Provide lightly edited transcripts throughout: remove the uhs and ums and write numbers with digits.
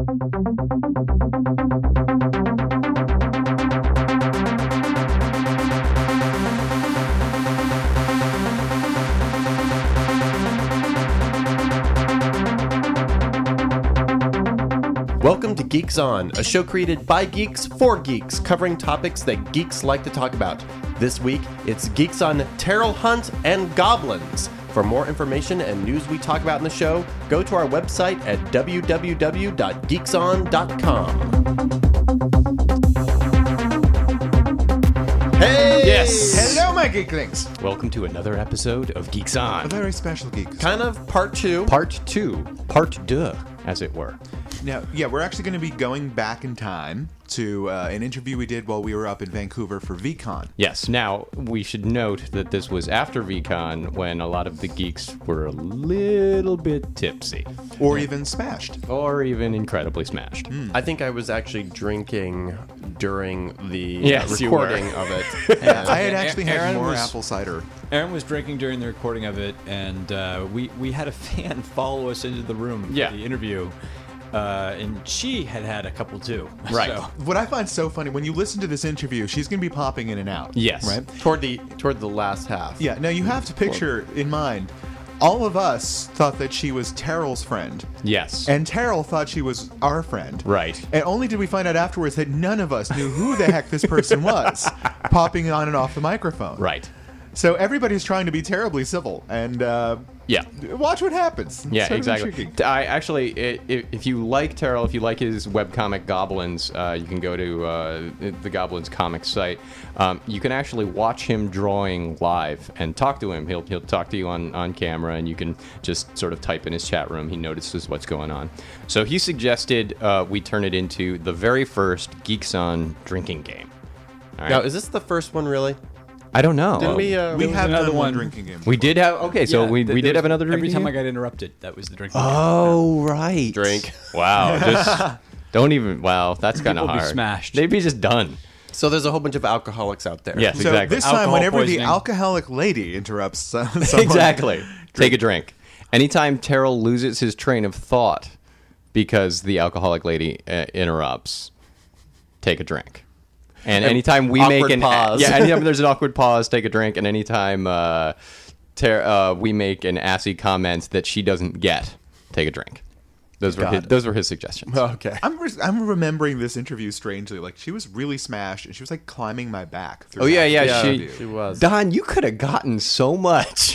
Welcome to Geeks On, a show created by geeks for geeks, covering topics that geeks like to talk about. This week, it's Geeks on Terrell Hunt and Goblins. For more information and news we talk about in the show, go to our website at www.geekson.com. Hey! Yes! Hello, my geeklings! Welcome to another episode of Geeks A On. very special geek. Kind of part two. Part 2. Part 2, as it were. Now, yeah, we're actually going to be going back in time to an interview we did while we were up in Vancouver for VCon. Yes, now, we should note that this was after VCon when a lot of the geeks were a little bit tipsy. Or even smashed. Or even incredibly smashed. I think I was actually drinking during the Yes, you recording were. of it. I had actually had Aaron more was- apple cider. Aaron was drinking during the recording of it, and we had a fan follow us into the room for Yeah. the interview, and she had a couple too. Right. So, What I find so funny, when you listen to this interview, she's going to be popping in and out. Yes. Right? Toward the last half. Yeah, now you have to picture in mind, all of us thought that she was Terrell's friend. Yes. And Terrell thought she was our friend. Right. And only did we find out afterwards that none of us knew who the heck this person was, popping on and off the microphone. Right. So everybody's trying to be terribly civil, and Yeah. watch what happens. Yeah, Sort of exactly. intriguing. I actually, if you like Terrell, if you like his webcomic Goblins, you can go to the Goblins comic site. You can actually watch him drawing live and talk to him. He'll talk to you on camera, and you can just sort of type in his chat room. He notices what's going on. So he suggested we turn it into the very first Geeks On drinking game. All right? Now, is this the first one, really? I don't know. Didn't we? We There was have another done one one. drinking game. We did have. Okay, so yeah, we did there's- have another drinking Every time game? I got interrupted, that was the drinking game. Oh, right. Drink. Wow. Just don't even. Wow, that's kind of People be hard. smashed. They'd be just done. So there's a whole bunch of alcoholics out there. Yes, So exactly. this time, Alcohol whenever poisoning. the alcoholic lady interrupts someone, Exactly. Take a drink. Anytime Terrell loses his train of thought because the alcoholic lady interrupts, take a drink. And anytime we make awkward an pause. anytime there's an awkward pause, take a drink. And anytime we make an assy comment that she doesn't get, take a drink. Those were his suggestions. Okay. I'm remembering this interview strangely. Like, she was really smashed, and she was like climbing my back. Oh yeah, yeah. Yeah, She she was. Don, you could have gotten so much.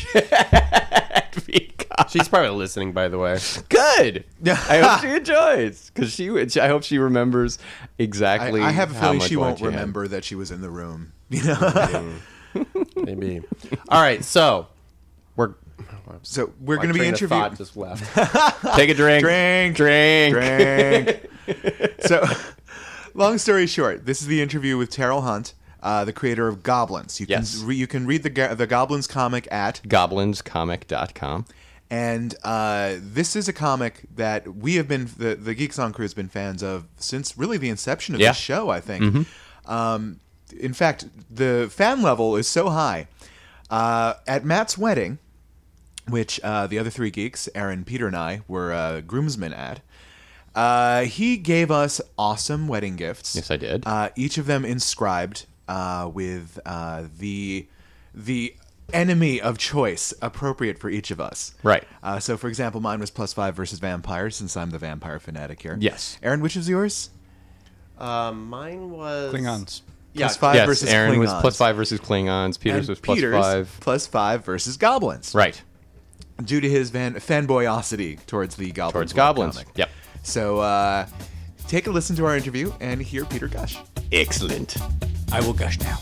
She's probably listening, by the way. Good. I hope she enjoys because I hope she remembers exactly. I have a how feeling much she won't wine had. remember that she was in the room. You know. Maybe. All right, so we're So we're my going to be train of interviewing. thought just left. Take a drink. Drink. So, long story short, this is the interview with Terrell Hunt, the creator of Goblins. You can Yes. you can read the Goblins comic at, Goblinscomic.com. and this is a comic that we have been the Geeks On crew has been fans of since really the inception of Yeah. the show. I think. In fact, the fan level is so high. At Matt's wedding, which the other three geeks, Aaron, Peter, and I, were groomsmen at, he gave us awesome wedding gifts. Yes, I did. Each of them inscribed with the enemy of choice appropriate for each of us. Right. So, for example, mine was +5 versus vampires, since I'm the vampire fanatic here. Yes. Aaron, which is yours? Mine was Klingons. Yeah, +5 Yes, versus Aaron was Klingons. +5 versus Klingons. Peter's And was Peter's +5. +5 versus goblins. Right. Due to his fanboyosity towards the goblins. Towards goblins. comic. Yep. So take a listen to our interview and hear Peter gush. Excellent. I will gush now.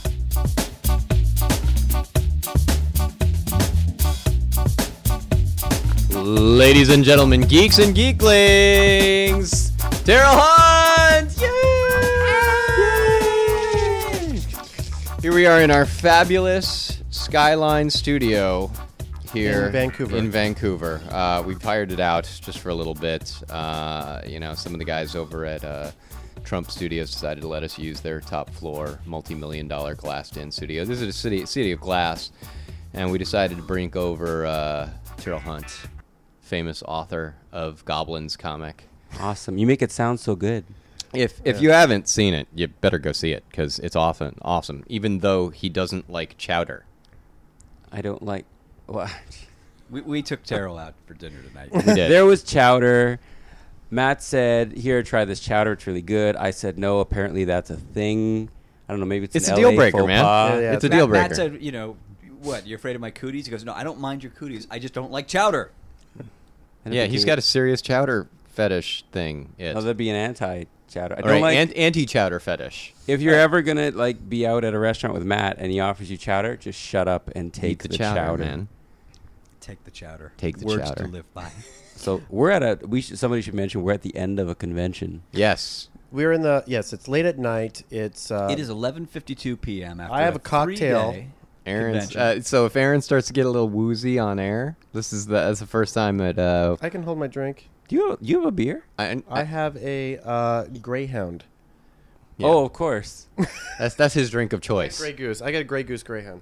Ladies and gentlemen, geeks and geeklings, Terrell Hunt! Yay! Here we are in our fabulous Skyline studio here In Vancouver. We've hired it out just for a little bit. Some of the guys over at Trump Studios decided to let us use their top floor, multi-million-dollar glassed-in studio. This is a city of glass, and we decided to bring over Terrell Hunt, famous author of Goblins comic, Awesome. You make it sound so good. If you haven't seen it, you better go see it because it's awesome. Even though he doesn't like chowder. I don't like. Well, We took Terrell out for dinner tonight. We did. there was chowder. Matt said, "Here, try this chowder. It's really good." I said, "No. Apparently, that's a thing. I don't know. Maybe it's It's an a deal LA breaker, faux man. pas." Yeah, It's a deal breaker. Matt said, what? You're afraid of my cooties? He goes, no, I don't mind your cooties. I just don't like chowder. And it Yeah, he's became- got a serious chowder fetish thing. Oh, that'd be an anti-chowder. I All don't right, like. anti-chowder fetish. If you're ever gonna like be out at a restaurant with Matt and he offers you chowder, just shut up and take Eat the chowder, chowder. man. Take the chowder. Take the Words chowder. to live by. So we're at a. Somebody should mention we're at the end of a convention. Yes. We're in the it's late at night. It's It is 11:52 p.m. after I have a cocktail. 3-day Aaron's. convention. So if Aaron starts to get a little woozy on air, that's the first time that I can hold my drink. Do you have a beer? I have a Greyhound. Yeah. Oh, of course. that's his drink of choice. Grey Goose. I got a Grey Goose Greyhound.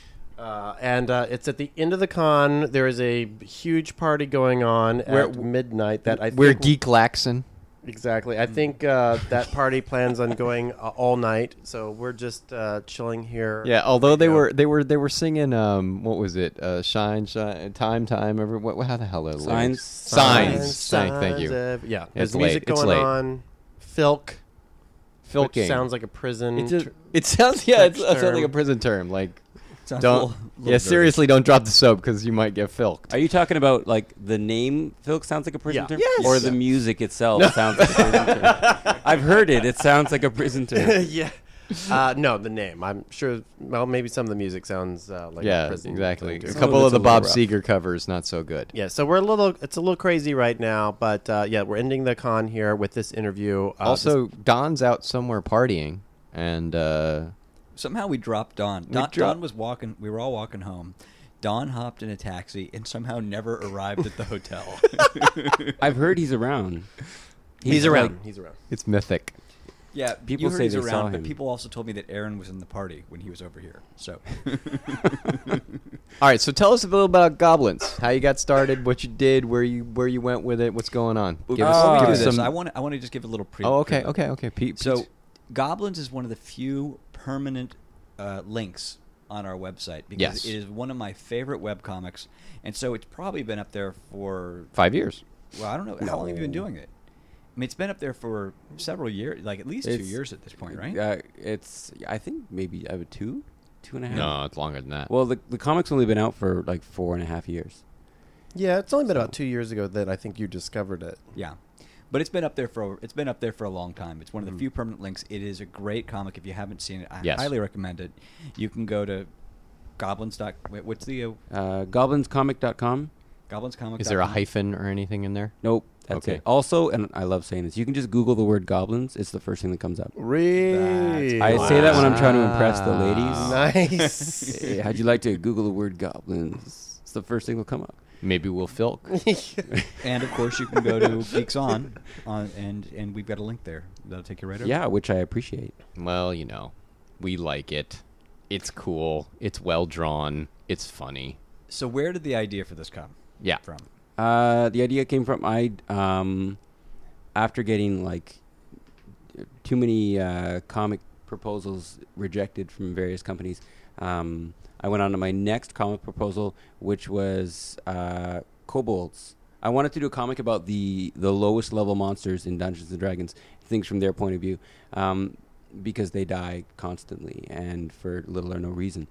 And it's at the end of the con. There is a huge party going on at midnight. That I We're think Geek Laxon. Exactly. I think that party plans on going all night. So we're just chilling here. Yeah, although they Yeah. were singing what was it? Shine, time. How the hell are the lyrics? Signs. Thank you. Yeah. It's There's late. music It's going late. on. Filk. Which Filking. sounds like a prison. It sounds it French sounds like a term. prison term. Like Sounds a don't little dirty. seriously don't drop the soap because you might get filked. Are you talking about like the name Filk sounds like a prison Yeah. term? Yes. Or the music itself sounds like a prison term? I've heard it. It sounds like a prison term. yeah. No, the name. I'm sure. Well, maybe some of the music sounds like a Yeah, prison. exactly. thing, too. A Some couple of of it's the a little Bob rough. Seger covers not so good. Yeah, so it's a little crazy right now, but yeah, we're ending the con here with this interview. Also, Don's out somewhere partying, and Somehow we dropped Don. Don was walking. We were all walking home. Don hopped in a taxi and somehow never arrived at the hotel. I've heard he's around. he's around. like- He's around. it's mythic. Yeah, People you heard say he's they around, saw but him. people also told me that Aaron was in the party when he was over here. So All right, so tell us a little about Goblins. How you got started, what you did, where you went with it, what's going on. Give before us, we give do us this, some. I want to just give a little preview. Oh, okay. Pete. So, Goblins is one of the few permanent links on our website because Yes. it is one of my favorite webcomics, and so it's probably been up there for 5 years. well, I don't know how long have you been doing it. I mean, it's been up there for several years, like at least 2 It's- years at this point, right? It's I think maybe I have 2.5. No, it's longer than that. Well, the comic's only been out for like 4.5 years. Yeah, it's only been about 2 years ago that I think you discovered it. Yeah, but it's been up there for a long time. It's one of the few permanent links. It is a great comic. If you haven't seen it, I Yes. highly recommend it. You can go to goblins. What's the Goblinscomic.com. goblinscomic? Is there a hyphen or anything in there? Nope, that's Okay. it. Also, and I love saying this, you can just Google the word goblins. It's the first thing that comes up. Really? I say that when I'm trying to impress the ladies. Nice. Hey, how'd you like to Google the word goblins? It's the first thing that'll come up. Maybe we'll filk. And of course, you can go to Geeks On, and we've got a link there. That'll take you right over. Yeah, which I appreciate. Well, we like it. It's cool. It's well drawn. It's funny. So where did the idea for this come Yeah. from? The idea came from after getting like too many comic proposals rejected from various companies. I went on to my next comic proposal, which was kobolds. I wanted to do a comic about the lowest level monsters in Dungeons and Dragons, things from their point of view, because they die constantly and for little or no reason.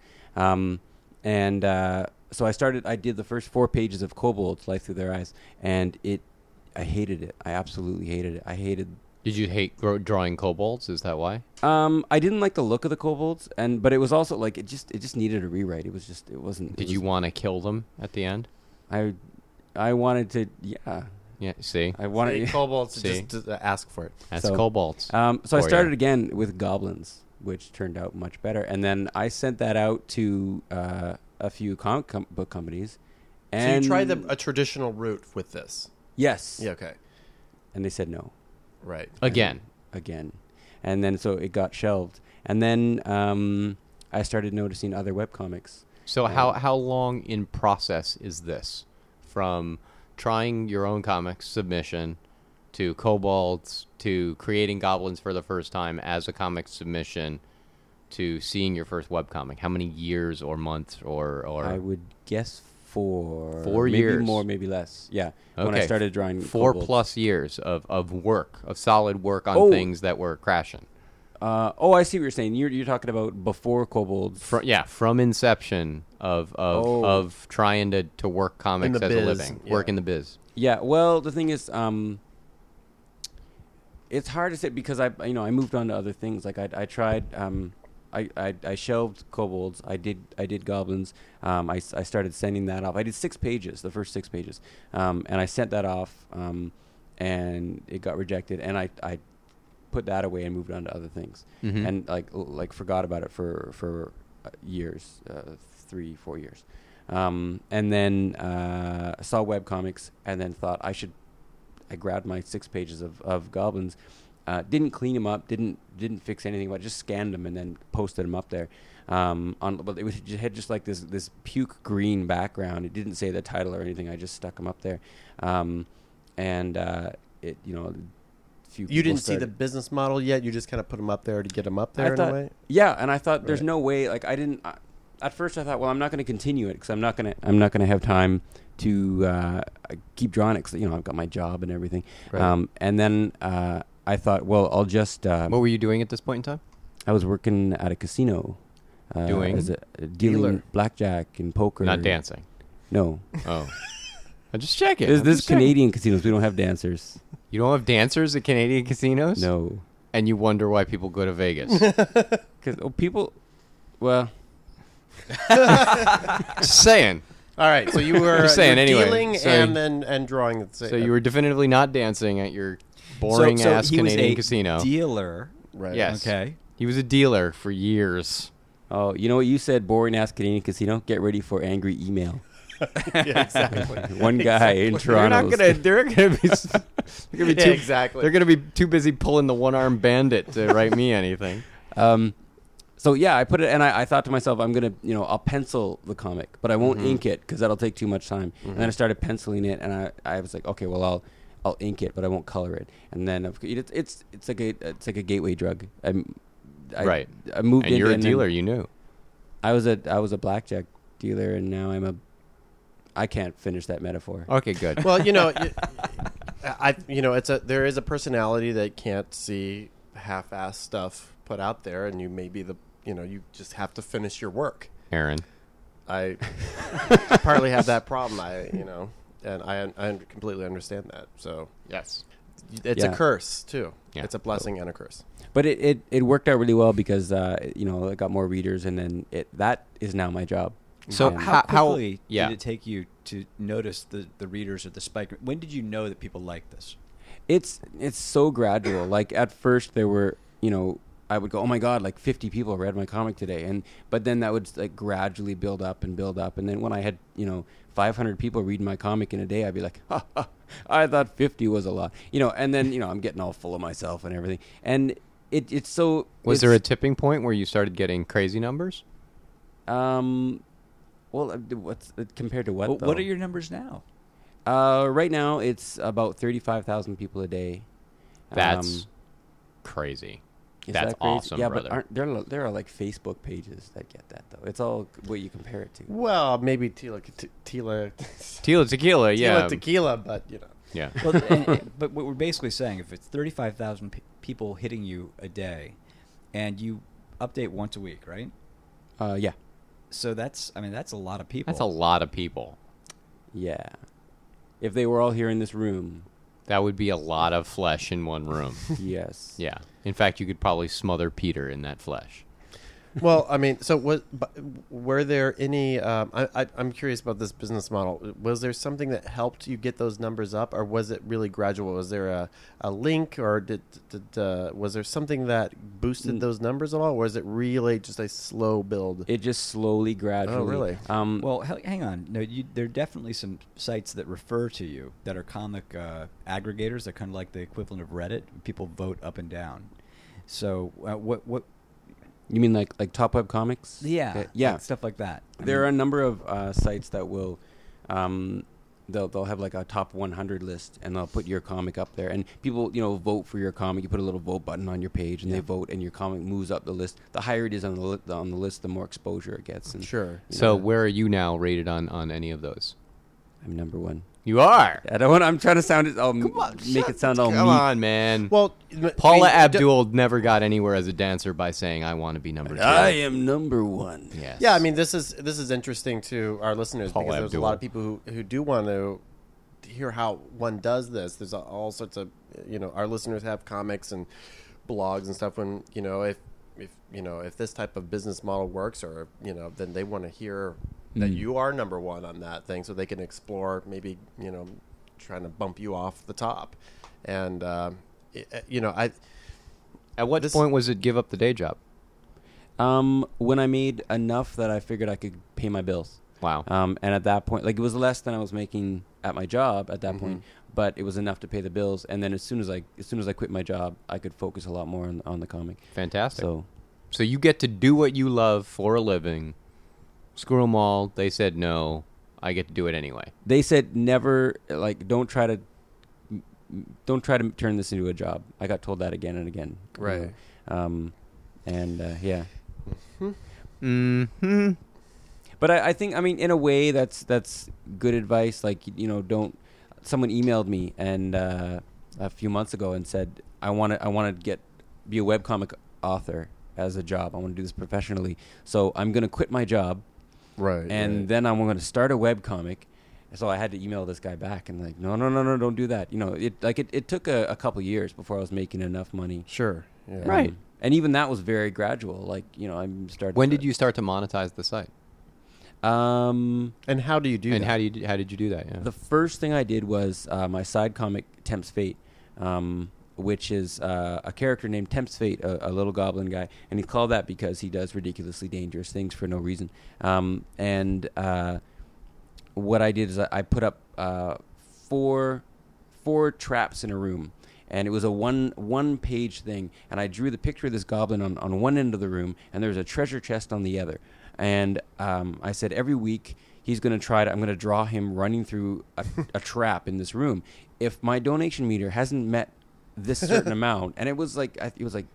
So I did the first 4 pages of Kobolds, Life Through Their Eyes, and I hated it. I absolutely hated it. Did you hate drawing kobolds? Is that why? I didn't like the look of the Kobolds, but it was also like it just needed a rewrite. It wasn't. Did you want to kill them at the end? I wanted to. Yeah. Yeah. See, I wanted. Kobolds See? just ask for it. that's so, kobolds. So I For ya. started again with goblins, which turned out much better, and then I sent that out to a few comic book companies. So And you tried a traditional route with this. Yes. Yeah, okay. And they said no. Right. Again. And then so it got shelved. And then I started noticing other webcomics. So how long in process is this, from trying your own comics submission to Kobolds to creating Goblins for the first time as a comic submission to seeing your first webcomic? How many years or months or I would guess 4. 4 maybe years. more, maybe less. Yeah. When I Okay. started drawing 4+ years of work, of solid work on Oh. things that were crashing. I see what you're saying. You're talking about before Kobolds. From inception of trying to work comics the as a biz, living, work in the biz. Yeah, well, the thing is, it's hard to say because I moved on to other things. Like I tried, I shelved Kobolds. I did Goblins. I started sending that off. I did 6 pages, the first 6 pages, and I sent that off, and it got rejected. And I put that away and moved on to other things, and like forgot about it for years, 3-4 years. And then saw webcomics and then thought I grabbed my 6 pages of Goblins, didn't clean them up, didn't fix anything about it, just scanned them and then posted them up there. But it had just like this puke green background. It didn't say the title or anything. I just stuck them up there. It, few You people didn't see started- the business model yet. You just kind of put them up there to get them up there in a way. Yeah, and I thought there's Right. no way. Like I didn't. At first, I thought, well, I'm not going to continue it because I'm not going to have time to keep drawing it because I've got my job and everything. Right. And then I thought, well, I'll just. What were you doing at this point in time? I was working at a casino. Doing? as a dealing Dealer. blackjack and poker. Not dancing. No, Oh, I'm just checking. this I'm is just checking. Canadian casinos. We don't have dancers. You don't have dancers at Canadian casinos? No, And you wonder why people go to Vegas. because people. Well, Just saying. All right, so you were Just saying, you were anyway. dealing So- and drawing at the same. So you were definitively not dancing at your boring ass he was Canadian a casino. dealer. right. Yes. Okay. He was a dealer for years. oh, you know what you said? Boring ass Canadian casino. Get ready for angry email. Yeah, exactly. One guy in Toronto. They're gonna be Yeah, too, exactly. They're gonna be too busy pulling the one-armed bandit to write me anything. So yeah, I put it, and I thought to myself, I'm gonna, I'll pencil the comic, but I won't ink it because that'll take too much time. And then I started penciling it, and I was like, okay, well I'll ink it, but I won't color it. And then it's like a gateway drug. Right. I moved And in, you're a and then dealer, you knew. I was a blackjack dealer, and now I can't finish that metaphor. Okay, good. Well, there is a personality that can't see half-ass stuff put out there, and you may be you just have to finish your work. Aaron. I partly have that problem. And I completely understand that. So Yes. it's Yeah. a curse too. Yeah. It's a blessing and a curse. But it worked out really well because I got more readers, and then that is now my job. So And How quickly yeah. did it take you to notice the readers or the spike? When did you know that people like this? It's so gradual. Like at first there were, I would go, oh my God, like 50 people read my comic today. But then that would like gradually build up. And then when I had, 500 people reading my comic in a day, I'd be like, I thought 50 was a lot, and then, I'm getting all full of myself and everything. And it's so. Was there a tipping point where you started getting crazy numbers? Well, what's compared to what? What though? are your numbers now? Right now it's about 35,000 people a day. That's crazy. Is That's that crazy? awesome, yeah, brother. but there are like Facebook pages that get that though. It's all what you compare it to. Well, maybe Tila Tila Tequila, yeah. Tequila, but Yeah. Well, but what we're basically saying, if it's 35,000 people hitting you a day, and you update once a week, right? Yeah, So that's a lot of people. That's a lot of people. yeah. If they were all here in this room, That would be a lot of flesh in one room. yes. Yeah. In fact, you could probably smother Peter in that flesh. Well, I mean, so were there any? I'm curious about this business model. Was there something that helped you get those numbers up, or was it really gradual? Was there a link, or was there something that boosted those numbers at all, or was it really just a slow build? It just slowly, gradually. Oh, really? Well, hang on. No, there are definitely some sites that refer to you that are comic aggregators. They're kind of like the equivalent of Reddit. People vote up and down. So what? You mean like Top Web Comics? Yeah, yeah. like stuff like that. There are a number of sites that will they'll have like a top 100 list, and they'll put your comic up there, and people vote for your comic. You put a little vote button on your page, and they vote, and your comic moves up the list. The higher it is on the list, the more exposure it gets. And, Sure. So where are you now rated on any of those? I'm number one. You are. I don't want. I'm trying to sound it. Make it sound all Come meek. on, man. Well, Paula I mean, Abdul never got anywhere as a dancer by saying, "I want to be number 2." I am number one. Yes. Yeah, I mean, this is interesting to our listeners Paula because there's a Abdul. lot of people who do want to hear how one does this. There's all sorts of, our listeners have comics and blogs and stuff. When if this type of business model works, or then they want to hear that you are number one on that thing, so they can explore maybe trying to bump you off the top. And At what point was it give up the day job? When I made enough that I figured I could pay my bills. Wow. And at that point, like, it was less than I was making at my job at that point, but it was enough to pay the bills. And then as soon as I quit my job, I could focus a lot more on the comic. Fantastic. So you get to do what you love for a living. Screw them all. They said no. I get to do it anyway. they said never, like, don't try to turn this into a job. I got told that again and again. Right. Yeah. Mm-hmm. But I think, I mean, in a way, that's good advice. Like, don't. Someone emailed me and a few months ago and said, I want to be a webcomic author as a job. I want to do this professionally. So I'm going to quit my job, Right. and then I'm going to start a webcomic. So I had to email this guy back and like, no, don't do that. It took a couple years before I was making enough money. Sure. Yeah. Right. And even that was very gradual. Like, I'm starting. When did you start to monetize the site? And how do you do And that? how did you do that? Yeah. The first thing I did was my side comic, Temp's Fate, which is a character named Temp's Fate, a little goblin guy. And he's called that because he does ridiculously dangerous things for no reason. What I did is I put up four traps in a room. And it was a one-page thing. And I drew the picture of this goblin on one end of the room, and there was a treasure chest on the other. And I said every week I'm going to draw him running through a trap in this room. If my donation meter hasn't met this certain amount, and it was like $20 or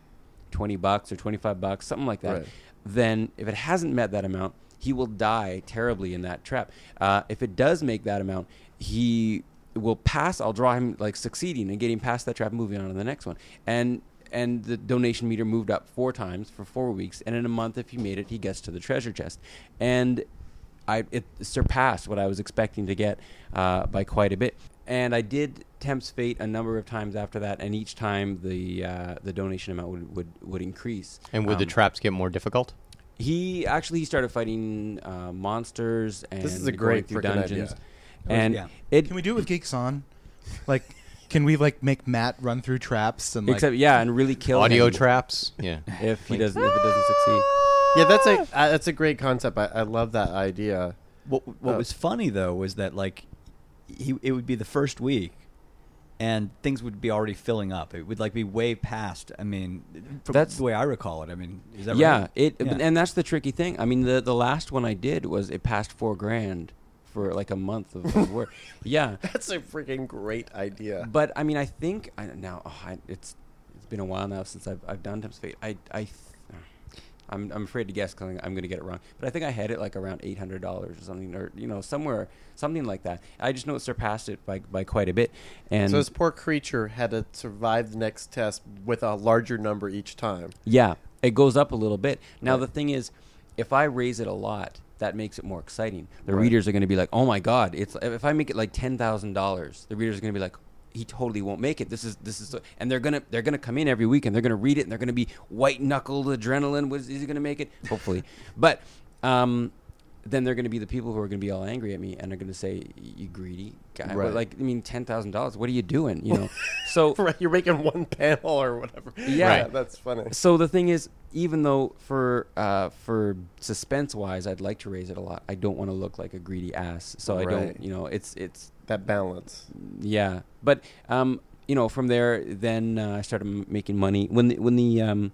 $25, something like that, Right. then if it hasn't met that amount, he will die terribly in that trap. If it does make that amount, he will pass. I'll draw him like succeeding and getting past that trap, moving on to the next one. And the donation meter moved up 4 times for 4 weeks. And in a month, if he made it, he gets to the treasure chest. And it surpassed what I was expecting to get by quite a bit. And I did Temp's Fate a number of times after that, and each time the donation amount would increase. And would the traps get more difficult? He started fighting monsters and This is a going great through frickin' dungeons. idea. And Yeah. Can we do it with Geeks On? Like, can we make Matt run through traps and and really kill Audio him traps? Yeah. if it doesn't succeed. Yeah, that's a great concept. I love that idea. What was funny though was that like it would be the first week, and things would be already filling up. It would like be way past. I mean, that's the way I recall it. I mean, is that right? And that's the tricky thing. I mean, the last one I did was it passed $4,000 for like a month of work. Yeah, That's a freaking great idea. but I mean, I think it's been a while now since I've done Temp's Fate. I'm afraid to guess because I'm going to get it wrong. But I think I had it like around $800 or something, or something like that. I just know it surpassed it by quite a bit. And So this poor creature had to survive the next test with a larger number each time. yeah, it goes up a little bit. Now Right. the thing is, if I raise it a lot, that makes it more exciting. The Right. readers are going to be like, "Oh my God!" If I make it like $10,000, the readers are going to be like, "He totally won't make it." This is, and they're gonna come in every week and they're gonna read it and they're gonna be white knuckled adrenaline. Is he gonna make it? Hopefully, but then they're gonna be the people who are gonna be all angry at me and they're gonna say, "You greedy guy!" Right. Like, I mean, $10,000. What are you doing? So. Right, you're making one panel or whatever. Yeah. That's funny. So the thing is, even though for suspense wise, I'd like to raise it a lot, I don't want to look like a greedy ass. So I Right. don't, it's That balance. yeah. But from there, then I started making money when the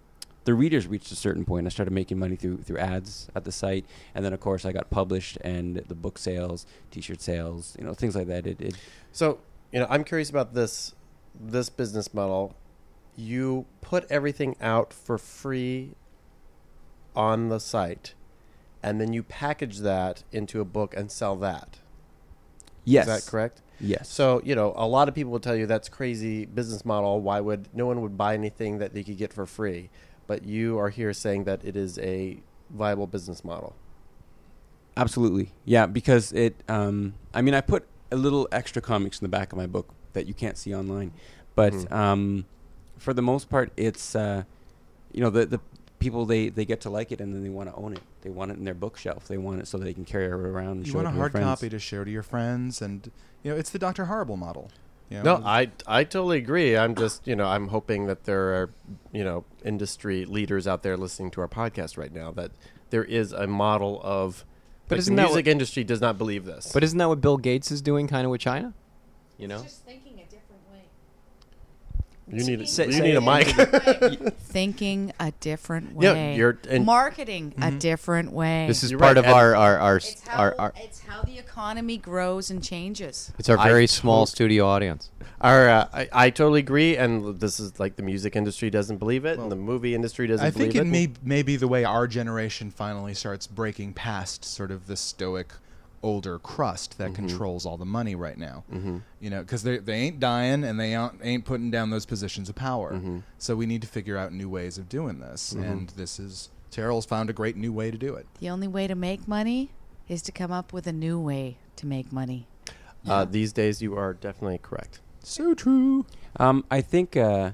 the readers reached a certain point. I started making money through ads at the site, and then of course I got published, and the book sales, T-shirt sales, things like that. So, I'm curious about this business model. You put everything out for free on the site, and then you package that into a book and sell that. Yes. Is that correct? Yes. So, a lot of people will tell you that's crazy business model. Why would no one would buy anything that they could get for free? But you are here saying that it is a viable business model. Absolutely. Yeah, because I put a little extra comics in the back of my book that you can't see online. But for the most part, it's, the people, they get to like it, and then they want to own it. They want it in their bookshelf. They want it so they can carry it around and You show it want a to their hard friends. copy to show to your friends, and it's the Dr. Horrible model. No, I totally agree. I'm just, I'm hoping that there are, industry leaders out there listening to our podcast right now, that there is a model of, But the isn't that music industry does not believe this. But isn't that what Bill Gates is doing kind of with China? Just thinking a different way. you need Say- you say need a it. mic. Thinking a different way. Yeah, marketing a different way. This is You're part right, of our it's how, our it's how the economy grows and changes. it's our I very small tot- studio audience. I totally agree, and this is like the music industry doesn't believe it, Well, and the movie industry doesn't I believe think it. may be the way our generation finally starts breaking past sort of the stoic older crust that controls all the money right now. Because they ain't dying, and they ain't putting down those positions of power. So we need to figure out new ways of doing this, and Terrell's found a great new way to do it. The only way to make money is to come up with a new way to make money. These days, you are definitely correct. So true. I think... sorry,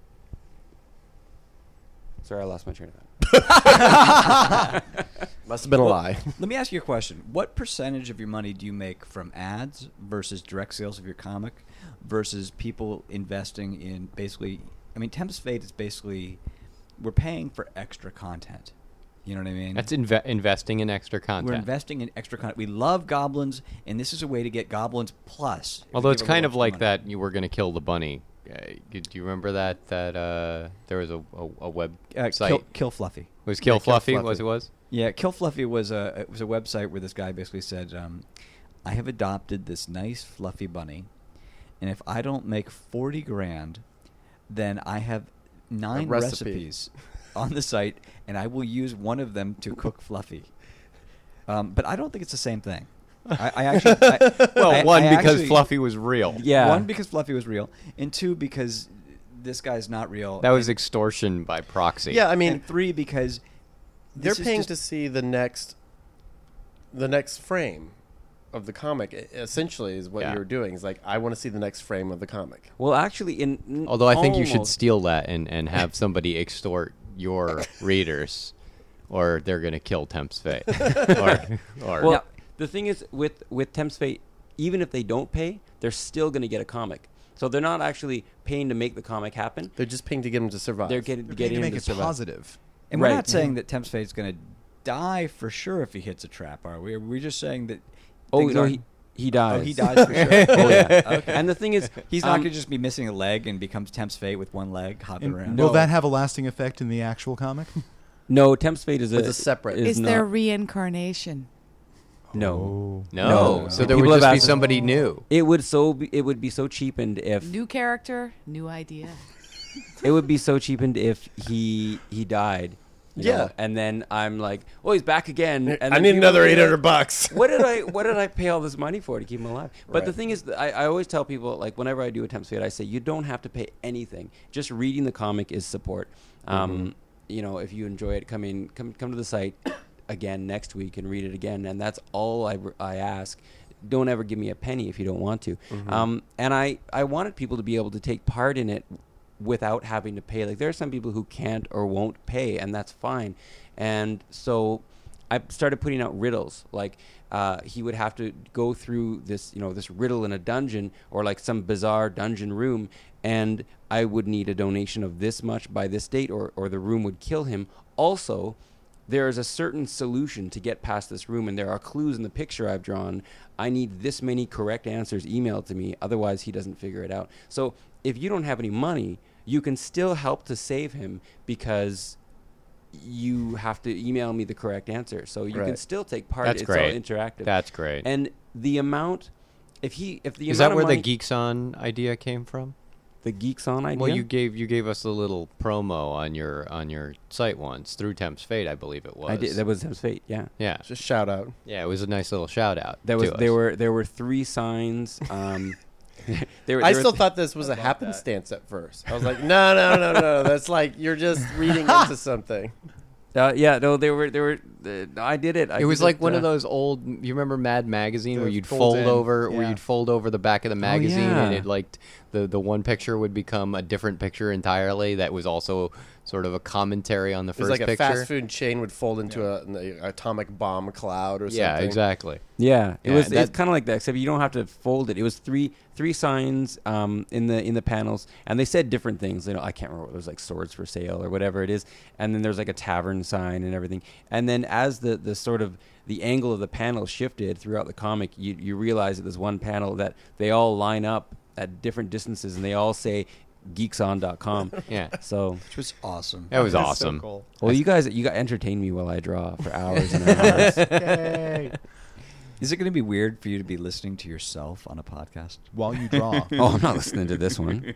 I lost my train of thought. Must have been a lie. Let me ask you a question. What percentage of your money do you make from ads versus direct sales of your comic versus people investing in basically... Temp's Fate is basically... We're paying for extra content. You know what I mean? That's investing in extra content. We're investing in extra content. We love goblins, and this is a way to get goblins plus. Although If it's we give a kind little of like money. that you were going to kill the bunny. Do you remember that there was a web site? Kill Fluffy. It was Kill Kill Fluffy. Fluffy. It was? Yeah, Kill Fluffy was a website where this guy basically said, I have adopted this nice fluffy bunny, and if I don't make 40 grand, then I have 9 recipe. recipes on the site, and I will use one of them to cook Fluffy. But I don't think it's the same thing. I actually... One, because actually- Fluffy was real. Yeah. One, because Fluffy was real, and 2, because this guy's not real. That was and, extortion by proxy. Yeah, I mean, and 3, because they're this is paying just- to see the next frame of the comic. Essentially, is what Yeah. you're doing. Is like, I want to see the next frame of the comic. Well, actually, Although I think you should almost- steal that and have somebody extort your readers, or they're going to kill Temp's Fate. or Well, the thing is, with Temp's Fate, even if they don't pay, they're still going to get a comic. So they're not actually paying to make the comic happen. They're just paying to get them to survive. They're getting They're him to make to it survive. positive. And we're Right. not saying that Temp's Fate is going to die for sure if he hits a trap, are we? We're just saying that. Oh things no, aren't- he dies. Oh, he dies for sure. Oh yeah. Okay. And the thing is, He's not going to just be missing a leg and becomes Temp's Fate with one leg hopping And around. No. will that have a lasting effect in the actual comic? No, Temp's Fate is It's a separate- Is not, there reincarnation? no. no. So there People would have just be asked- somebody new. It would be so cheapened if New character, new idea. it would be so cheapened if he died. you Yeah. know, and then I'm like, oh, he's back again. And I then need people another will be like, $800. what did I pay all this money for to keep him alive? But the Right. thing is, that I always tell people, like, whenever I do a Temp's Fate, I say you don't have to pay anything. Just reading the comic is support. You know, if you enjoy it, come to the site again next week and read it again, and that's all I ask. Don't ever give me a penny if you don't want to. And I wanted people to be able to take part in it without having to pay. Like, there are some people who can't or won't pay, and that's fine. And so I started putting out riddles. Like, he would have to go through this riddle in a dungeon or like some bizarre dungeon room, and I would need a donation of this much by this date, or the room would kill him. Also, there is a certain solution to get past this room, and there are clues in the picture I've drawn. I need this many correct answers emailed to me, otherwise he doesn't figure it out. So if you don't have any money, you can still help to save him, because you have to email me the correct answer. So you can Right. still take part. That's it's great. all interactive. That's great. And the amount, if the Is amount that of where money, the Geeks On idea came from? the Geeks On idea? Well, you gave us a little promo on your site once through Temps Fate, I believe it was. I did. That was His Fate. Yeah. Yeah, Just shout out. yeah. It was a nice little shout out. There was to us. there were 3 signs. I still thought this was a happenstance at first. I was like, no. That's like you're just reading into something. Yeah, no, they were. I did it. It was like one of those old. You remember Mad Magazine where The you'd fold fold in, over, yeah. where you'd fold over the back of the magazine, yeah. and it like the one picture would become a different picture entirely. That was also sort of a commentary on the It was first like a picture. fast food chain would fold into an atomic bomb cloud or something. Yeah, exactly. Yeah, Yeah, it's that- kind of like that, except you don't have to fold it. It was three signs in the panels, and they said different things. You know, I can't remember. It was like swords for sale or whatever it is, and then there's like a tavern sign and everything. And then as the sort of the angle of the panel shifted throughout the comic, you realize that there's one panel that they all line up at different distances, and they all say geekson.com. Yeah, So, Which was awesome. that was That's awesome. So cool. well, you guys entertain me while I draw for hours and hours. Is it going to be weird for you to be listening to yourself on a podcast? While you draw. Oh, I'm not listening to this one.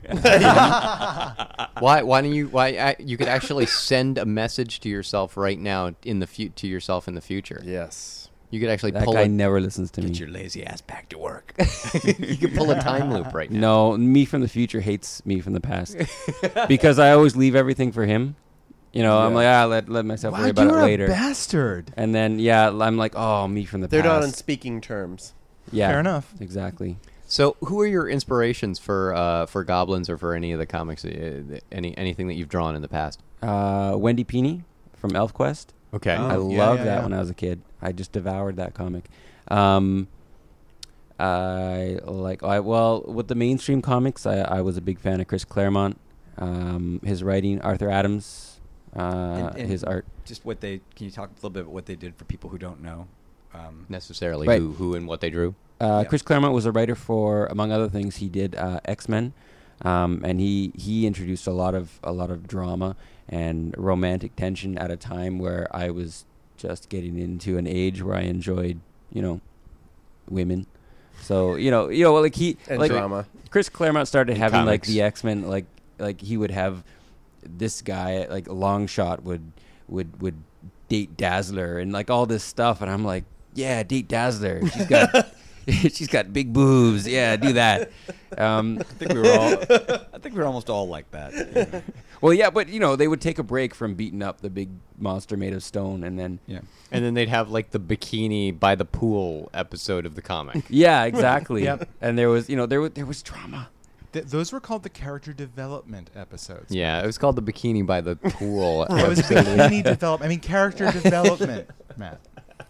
Why don't you? You could actually send a message to yourself right now to yourself in the future. Yes. You could actually That pull guy never listens to me. Get your lazy ass back to work. you could pull a time loop right now. No, me from the future hates me from the past because I always leave everything for him. You know, I'm Yeah. like, let myself worry Wow, about it you're later. a bastard. And then, I'm like, oh, me from the They're not on past. speaking terms. Yeah, Fair enough. Exactly. So, who are your inspirations for Goblins or for any of the comics? Anything that you've drawn in the past? Wendy Peeney from ElfQuest. Okay. Oh. I yeah, loved yeah, that yeah. when I was a kid. I just devoured that comic. With the mainstream comics, I was a big fan of Chris Claremont, his writing, Arthur Adams, And his art. Just can you talk a little bit about what they did for people who don't know? Necessarily, Right. who and what they drew. Chris Claremont was a writer for, among other things, he did X-Men, and he introduced a lot of drama and romantic tension at a time where I was just getting into an age where I enjoyed, women. So Drama. Chris Claremont started And having like comics. the X-Men, like he would have this guy like Longshot would date Dazzler and like all this stuff, and I'm like, yeah, date Dazzler. She's got big boobs. Yeah, do that. I think we were almost all like that. Well, yeah, but they would take a break from beating up the big monster made of stone, and then Yeah. And then they'd have like the bikini by the pool episode of the comic. yeah, exactly. Yep. And there was there was drama. Those were called the character development episodes. Yeah, it was called the bikini by the pool. It was bikini development. I mean, character development, Matt.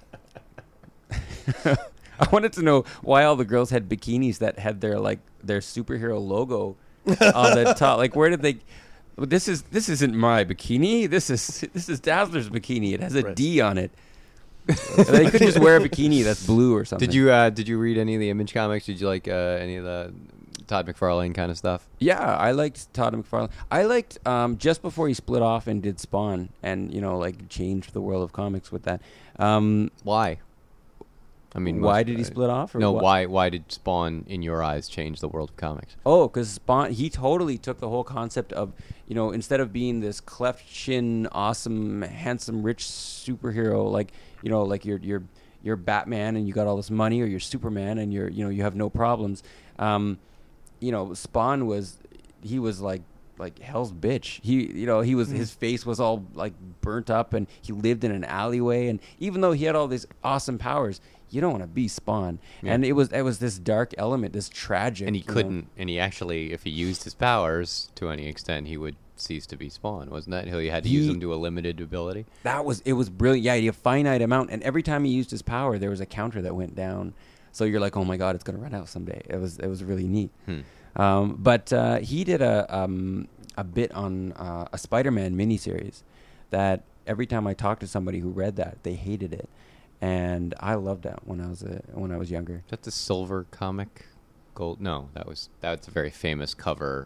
I wanted to know why all the girls had bikinis that had their superhero logo on the top. Like, where did they? This isn't my bikini. This is Dazzler's bikini. It has a D on it. They could just wear a bikini that's blue or something. Did you read any of the Image comics? Did you like any of the Todd McFarlane kind of stuff? Yeah, I liked Todd McFarlane. I liked just before he split off and did Spawn, and changed the world of comics with that. Why? I mean, Why did he split off? Or No, what? why did Spawn, in your eyes, change the world of comics? Oh, because Spawn, he totally took the whole concept of, instead of being this cleft chin, awesome, handsome, rich superhero, like you're Batman and you got all this money, or you're Superman and you have no problems. Spawn was like hell's bitch. He was his face was all like burnt up, and he lived in an alleyway, and even though he had all these awesome powers, you don't want to be Spawn. Yeah. And it was this dark element, this tragic. And he couldn't, and he actually, if he used his powers to any extent, he would cease to be Spawn, wasn't that? He had to use them to a limited ability. It was brilliant. Yeah, he had a finite amount, and every time he used his power, there was a counter that went down. So you're like, oh my god, it's gonna run out someday. It was really neat. But he did a bit on a Spider-Man miniseries that every time I talked to somebody who read that, they hated it, and I loved that when I was younger. Is that the Silver comic? Gold? No, that's a very famous cover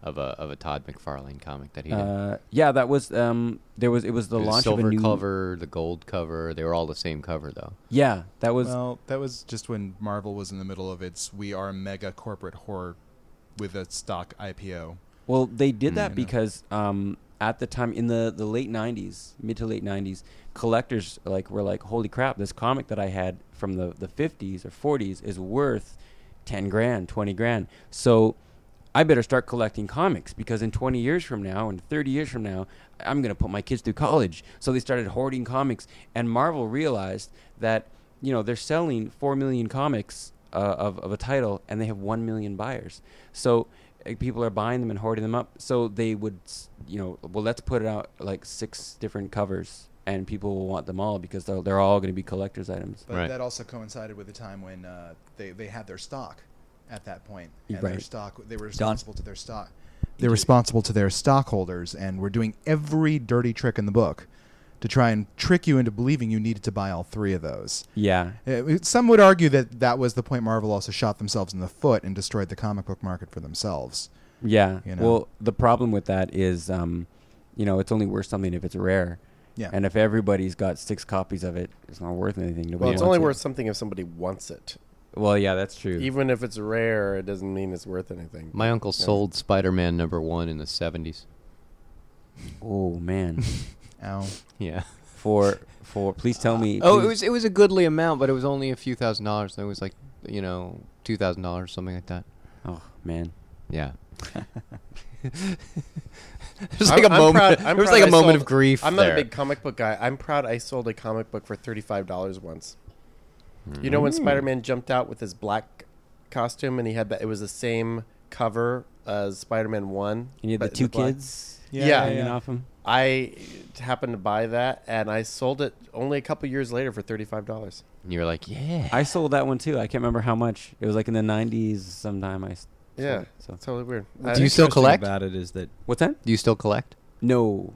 of a Todd McFarlane comic that he did. Yeah, that was it was the launch of a silver new cover, the gold cover. They were all the same cover though. Yeah, that was Well, that was just when Marvel was in the middle of its "we are mega corporate horror" with a stock IPO. Well, they did that know. because at the time in the late 90s, mid to late 90s, collectors were like, holy crap, this comic that I had from the 50s or 40s is worth 10 grand, 20 grand. So I better start collecting comics because in 20 years from now and 30 years from now, I'm going to put my kids through college. So they started hoarding comics, and Marvel realized that, they're selling 4 million comics of a title, and they have 1 million buyers. So people are buying them and hoarding them up. So they would, let's put it out like 6 different covers, and people will want them all because they're all going to be collector's items. But Right. that also coincided with the time when they had their stock at that point, and Right. their stock they were responsible to their stock. They're Indeed. responsible to their stockholders, and were doing every dirty trick in the book to try and trick you into believing you needed to buy all 3 of those. Yeah. Some would argue that was the point Marvel also shot themselves in the foot and destroyed the comic book market for themselves. Yeah. You know? Well, the problem with that is, it's only worth something if it's rare. Yeah. And if everybody's got 6 copies of it, it's not worth anything. Nobody Well, it's wants only it. worth something if somebody wants it. Well, yeah, that's true. Even if it's rare, it doesn't mean it's worth anything. My uncle Yeah. sold Spider-Man #1 in the 70s. Oh man. Ow. Yeah. for please tell me. Oh, please- it was a goodly amount, but it was only a few $1,000s. It was like $2,000, something like that. Oh man. Yeah. There's like a I'm moment. proud- There I'm was proud like a I moment sold- of grief. I'm not there. a big comic book guy. I'm proud I sold a comic book for $35 once. You know when Spider-Man jumped out with his black costume and he had that? It was the same cover as Spider-Man 1. And you had the but 2 black. kids Yeah. hanging off him. I happened to buy that, and I sold it only a couple years later for $35. And you were like, yeah. I sold that one too. I can't remember how much. It was like in the 90s sometime. Yeah, it, so. totally weird. What's Do you still interesting collect? about it is that What's that? Do you still collect? No.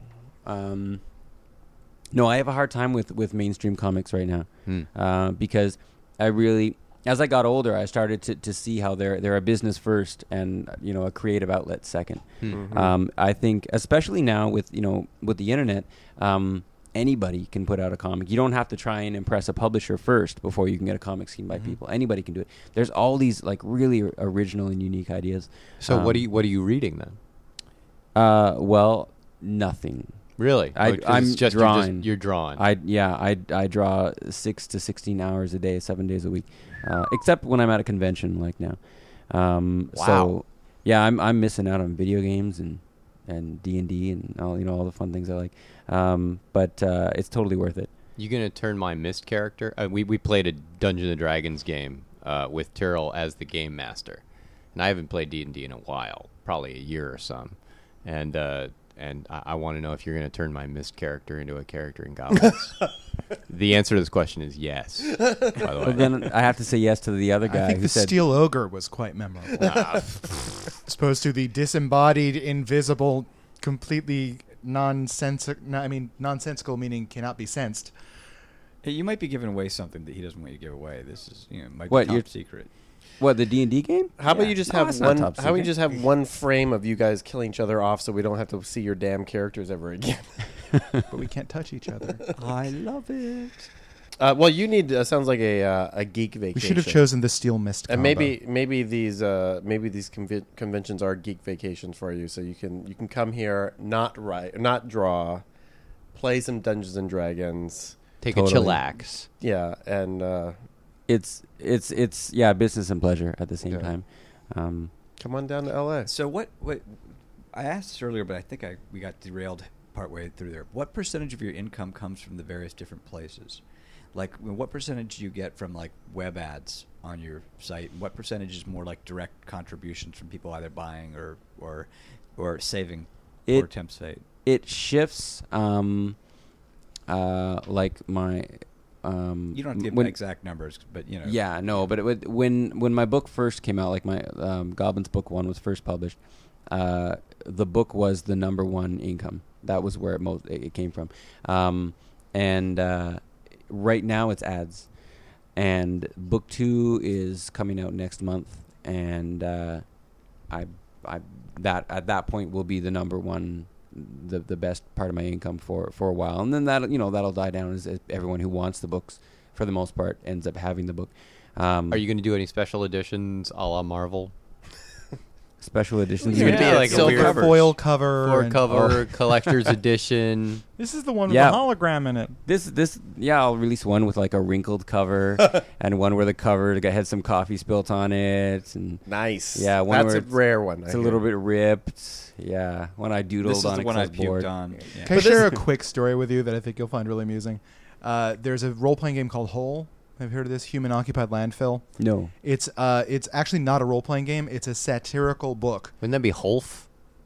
No, I have a hard time with mainstream comics right now because I really, as I got older, I started to see how they're a business first and a creative outlet second. I think, especially now with the internet, anybody can put out a comic. You don't have to try and impress a publisher first before you can get a comic seen by people. Anybody can do it. There's all these like really original and unique ideas. So what are you reading then? Well, nothing. Really? I'm drawing. You're drawing. I draw 6 to 16 hours a day, 7 days a week, except when I'm at a convention like now. So yeah, I'm missing out on video games and D&D and all the fun things I like. But it's totally worth it. You gonna turn my Mist character? We played a Dungeons and Dragons game with Tyrrell as the game master, and I haven't played D&D in a while, probably a year or some, and I want to know if you're gonna turn my Mist character into a character in Goblins. The answer to this question is yes. By the way, But then I have to say yes to the other guy I think who the said, Steel Ogre was quite memorable. As opposed to the disembodied, invisible, completely nonsensical, meaning cannot be sensed. hey, you might be giving away something that he doesn't want you to give away. This is might What, be you're- top secret. "What, the D&D game?" How about Yeah. you just No, have it's not one? top How about you secret. just have one frame of you guys killing each other off, so we don't have to see your damn characters ever again? But we can't touch each other. I love it. Well, you need sounds like a geek vacation. We should have chosen the Steel Mist And combo. maybe these conventions are geek vacations for you, so you can come here, not draw, play some Dungeons and Dragons, take Totally. a chillax. yeah, and It's yeah, business and pleasure at the same Yeah. time. come on down to LA. So what I asked this earlier, but I think we got derailed partway through there. What percentage of your income comes from the various different places? Like, what percentage do you get from like web ads on your site? And what percentage is more like direct contributions from people either buying or saving It- for Temp's fate? It shifts. Like my. You don't have to give when- exact numbers, but Yeah, no, but when my book first came out, like my Goblins book 1 was first published, the book was the #1 income. That was where it came from, and right now it's ads, and book 2 is coming out next month, and I that at that point will be the number one, the best part of my income for a while, and then that'll die down as everyone who wants the books for the most part ends up having the book. Are you going to do any special editions a la Marvel? Special editions? You're gonna be like a silver weird foil cover. Floor and- cover, collector's edition. This is the one with Yeah. the hologram in it. I'll release one with like a wrinkled cover and one where the cover had some coffee spilt on it, and Nice. Yeah, one that's where a rare one. it's a little bit ripped. Yeah, one I doodled This is on the a one I clipboard. puked on. Yeah. Can I share a quick story with you that I think you'll find really amusing? There's a role-playing game called Hole. Have you heard of this? Human-occupied landfill. No. It's actually not a role-playing game. It's a satirical book. Wouldn't that be Holf?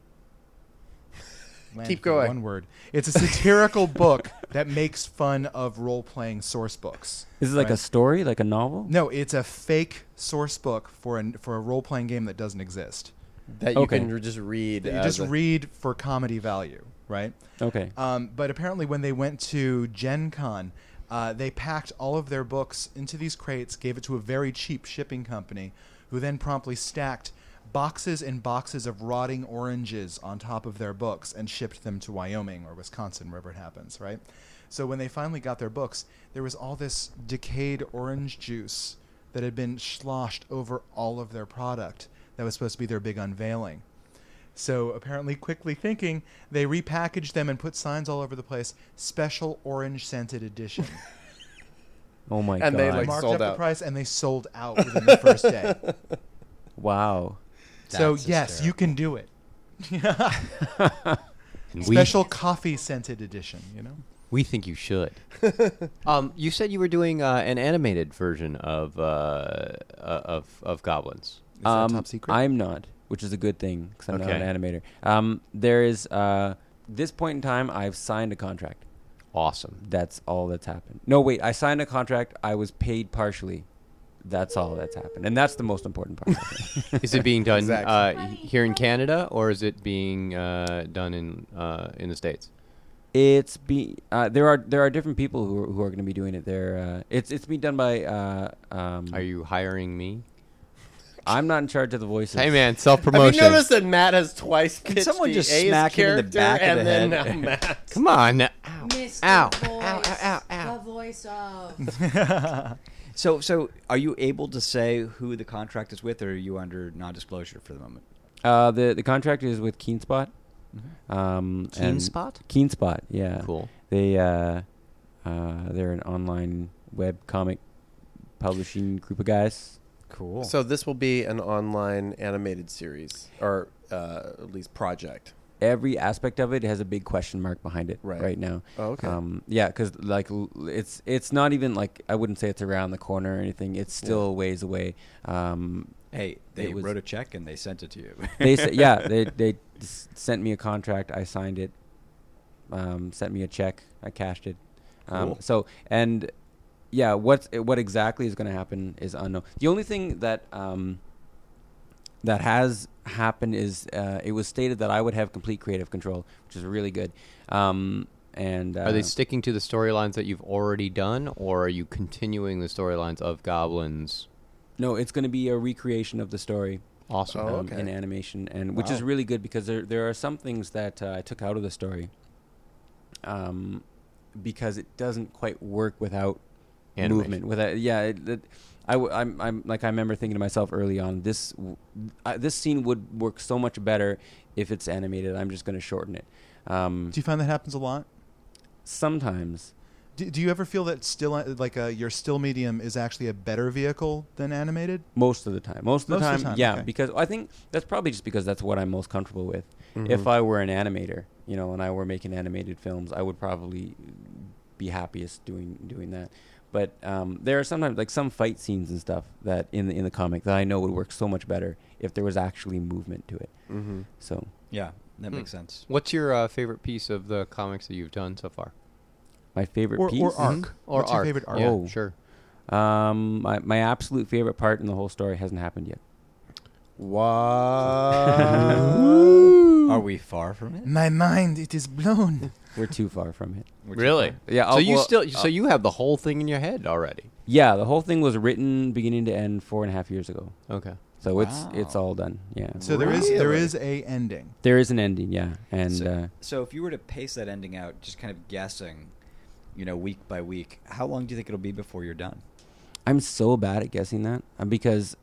Keep Landfill, going. One word. It's a satirical book that makes fun of role-playing source books. Is it like Right. a story, like a novel? No, it's a fake source book for a role-playing game that doesn't exist. that you Okay. can just read. That you as just read for comedy value, right? Okay. But apparently, when they went to Gen Con, they packed all of their books into these crates, gave it to a very cheap shipping company, who then promptly stacked boxes and boxes of rotting oranges on top of their books and shipped them to Wyoming or Wisconsin, wherever it happens, right? So when they finally got their books, there was all this decayed orange juice that had been sloshed over all of their product that was supposed to be their big unveiling. So apparently, quickly thinking, they repackaged them and put signs all over the place. Special orange scented edition. Oh my And god. they, They like, marked sold up the out. price and they sold out within the first day. Wow. So That's yes, hysterical. you can do it. And Special coffee scented edition. You know. We think you should. You said you were doing an animated version of Goblins. Is that top secret? I'm not, which is a good thing because I'm Okay. not an animator. There is this point in time, I've signed a contract. Awesome. That's all that's happened. No, wait, I signed a contract. I was paid partially. That's all that's happened, and that's the most important part. I think. Is it being done Exactly. here in Canada, or is it being done in the States? It's there are different people who are going to be doing it. It's being done by. Are you hiring me? I'm not in charge of the voices. Hey man, Have self-promotion. you noticed that Matt has twice pitched someone the just A's smack him in the character back of and the then head? now Matt? Come on. Mr. Ow. Voice, Ow, ow, ow, the voice of. So are you able to say who the contract is with, or are you under non-disclosure for the moment? The contract is with KeenSpot. And KeenSpot? KeenSpot, yeah. Cool. They're an online web comic publishing group of guys. Cool. So this will be an online animated series, or at least project. Every aspect of it has a big question mark behind it right now. Oh, okay. Yeah, because like it's not even like I wouldn't say it's around the corner or anything. It's still a ways away. Hey, they it was- wrote a check and they sent it to you. They said, yeah, they sent me a contract. I signed it. Sent me a check. I cashed it. Cool. So and yeah, what exactly is going to happen is unknown. The only thing that that has happened is it was stated that I would have complete creative control, which is really good. And Are they sticking to the storylines that you've already done, or are you continuing the storylines of Goblins? No, it's going to be a recreation of the story. Awesome. Oh, okay. In animation, and which is Wow. really good because there are some things that I took out of the story, because it doesn't quite work without Animation. movement. Without I'm like I remember thinking to myself early on, this scene would work so much better if it's animated. I'm just going to shorten it. Do you find that happens a lot? Sometimes. Do you ever feel that your still medium is actually a better vehicle than animated? Most of the time. Most of the time, yeah. okay. Because I think that's probably just because that's what I'm most comfortable with. If I were an animator, and I were making animated films, I would probably be happiest doing that. But there are sometimes like some fight scenes and stuff that in the comic that I know would work so much better if there was actually movement to it. Mm-hmm. So Yeah, that makes sense. What's your favorite piece of the comics that you've done so far? my favorite Or piece, arc? Or What's your arc? favorite arc? Yeah, Oh. sure. my absolute favorite part in the whole story hasn't happened yet. What? Are we far from it? My mind, it is blown. We're too far from it. Really? Yeah. So you well, so you have the whole thing in your head already. Yeah, the whole thing was written beginning to end 4.5 years ago. Okay. So it's all done. Yeah. So there is a ending. There is an ending. Yeah. And So if you were to pace that ending out, just kind of guessing, week by week, how long do you think it'll be before you're done? I'm so bad at guessing that because,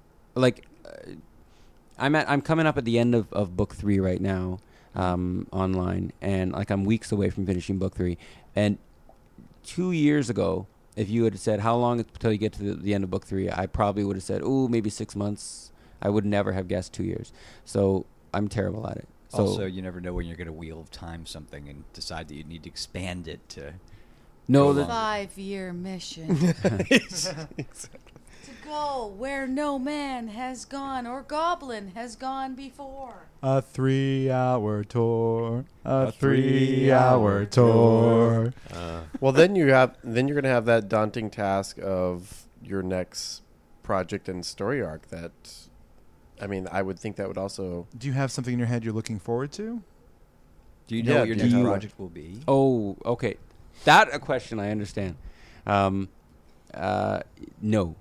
I'm coming up at the end of book 3 right now, online, and I'm weeks away from finishing book 3. And 2 years ago, if you had said how long until you get to the end of book 3, I probably would have said, maybe 6 months. I would never have guessed 2 years. So I'm terrible at it. So Also, you never know when you're going to wheel of time something and decide that you need to expand it to. no, Go the, 5-year mission. To go where no man has gone or goblin has gone before. A 3-hour tour. A 3-hour tour. Well, then you're going to have that daunting task of your next project and story arc. I would think that would also. Do you have something in your head you're looking forward to? Do you know Yeah, what your do next you- project will be? oh, okay. That a question I understand. No.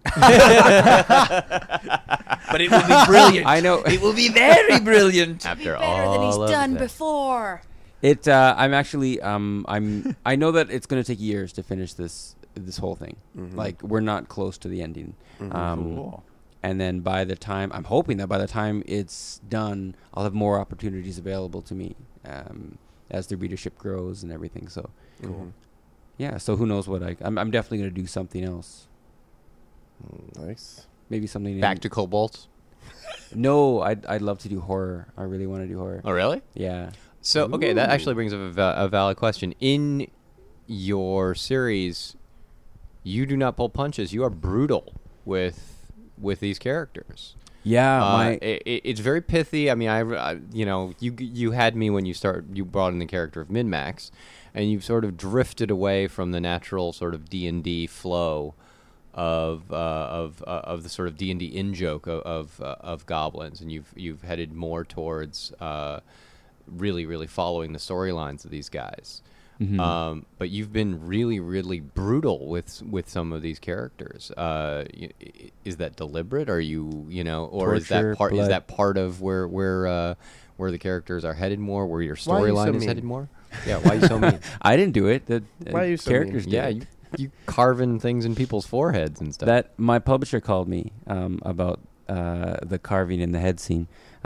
But it will be brilliant. I know. It will be very brilliant. Be After better than he's all of done that. before. It. I'm actually. I know that it's going to take years to finish this whole thing. Mhm. We're not close to the ending. Mhm. Cool. And then I'm hoping that by the time it's done, I'll have more opportunities available to me as the readership grows and everything. So, Mhm. yeah. So who knows what I'm definitely going to do something else. Nice. Maybe something Back to Cobalt. No, I'd love to do horror. I really want to do horror. Oh, really? Yeah. So, okay, that actually brings up a valid question. In your series, you do not pull punches. You are brutal with these characters. Yeah. It's very pithy. I mean, you had me when you brought in the character of Min-Max, and you've sort of drifted away from the natural sort of D&D flow of the sort of D&D in-joke of goblins, and you've headed more towards really, really following the storylines of these guys. Mhm. But you've been really, really brutal with some of these characters. Is that deliberate? Are you or is Torture, that blood. part of where the characters are headed more? Where your Why are you so storyline is mean? headed more? Yeah, why are you so mean? I didn't do it. The Why are you so mean? characters did Yeah, it. you carving things in people's foreheads and stuff. That my publisher called me about the carving in the head scene,